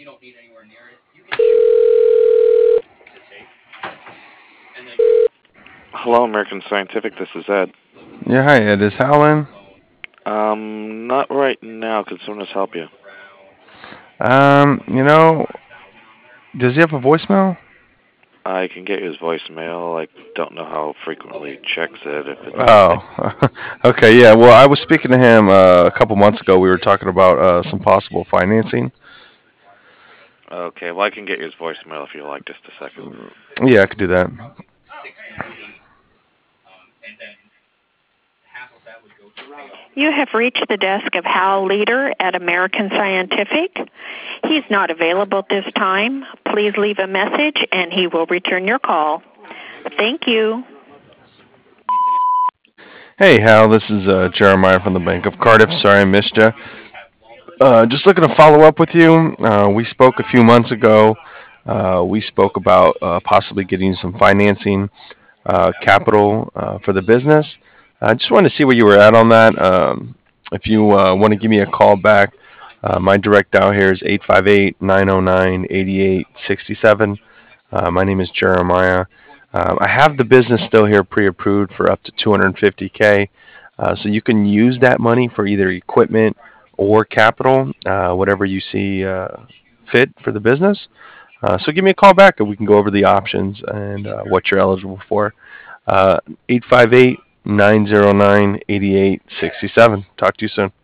Hello, American Scientific. This is Ed. Yeah, hi Ed. Is Hal in? Not right now. Could someone else help you? Um, you know, does he have a voicemail? I can get you his voicemail. I don't know how frequently he checks it. If it's something. Oh, okay, yeah. Well, I was speaking to him a couple months ago. We were talking about some possible financing. Okay, well, I can get you his voicemail if you like. Just a second. Yeah, I could do that. You have reached the desk of Hal Leader at American Scientific. He's not available at this time. Please leave a message and he will return your call. Thank you. Hey, Hal. This is Jeremiah from the Bank of Cardiff. Sorry I missed you. Just looking to follow up with you. We spoke a few months ago. We spoke about possibly getting some financing capital for the business. I just wanted to see where you were at on that. If you want to give me a call back, my direct dial here is 858-909-8867. My name is Jeremiah. I have the business still here pre-approved for up to 250K. So you can use that money for either equipment or capital, whatever you see fit for the business. So give me a call back and we can go over the options and what you're eligible for. 858 909 8867. Talk to you soon.